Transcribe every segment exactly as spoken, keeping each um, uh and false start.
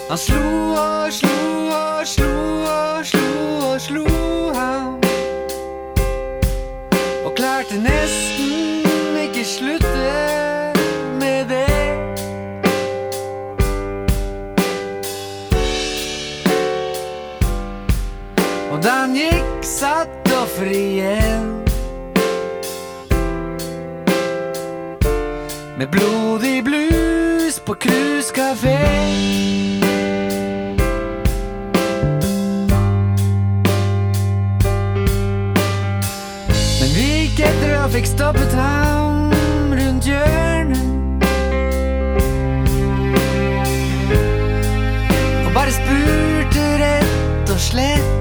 Han slo og slo og slo og slo og slo han, og klarte nesten ikke slutte med det. Og da han gikk, satt offeret med blodig blues på Krus Café. Men vi gikk etter og fikk stoppet ham rundt hjørnet, og bare spurte rett og slett: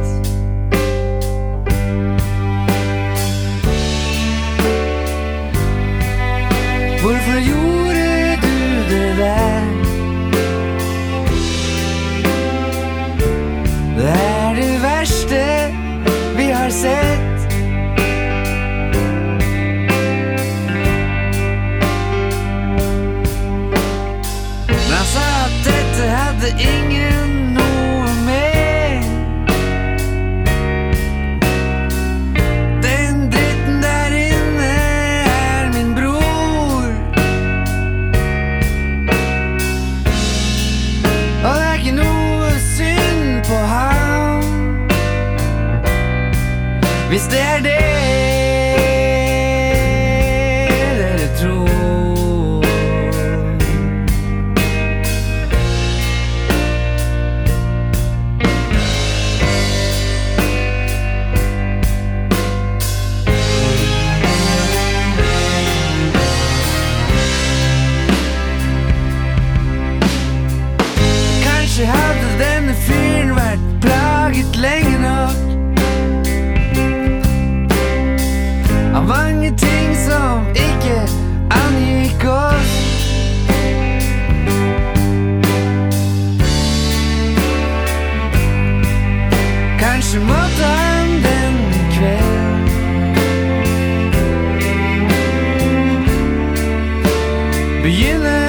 hvorfor gjorde du det der? Det er det verste vi har sett. Men han sa at dette hadde ingen noe med. Den dritten der inne er min bror, og det er ikke noe synd på ham, hvis det er det dere tror. Kanskje hadde denne fyren vært plaget lenge nok av mange ting som ikke angikk oss. Kanskje måtte han denne kveld begynne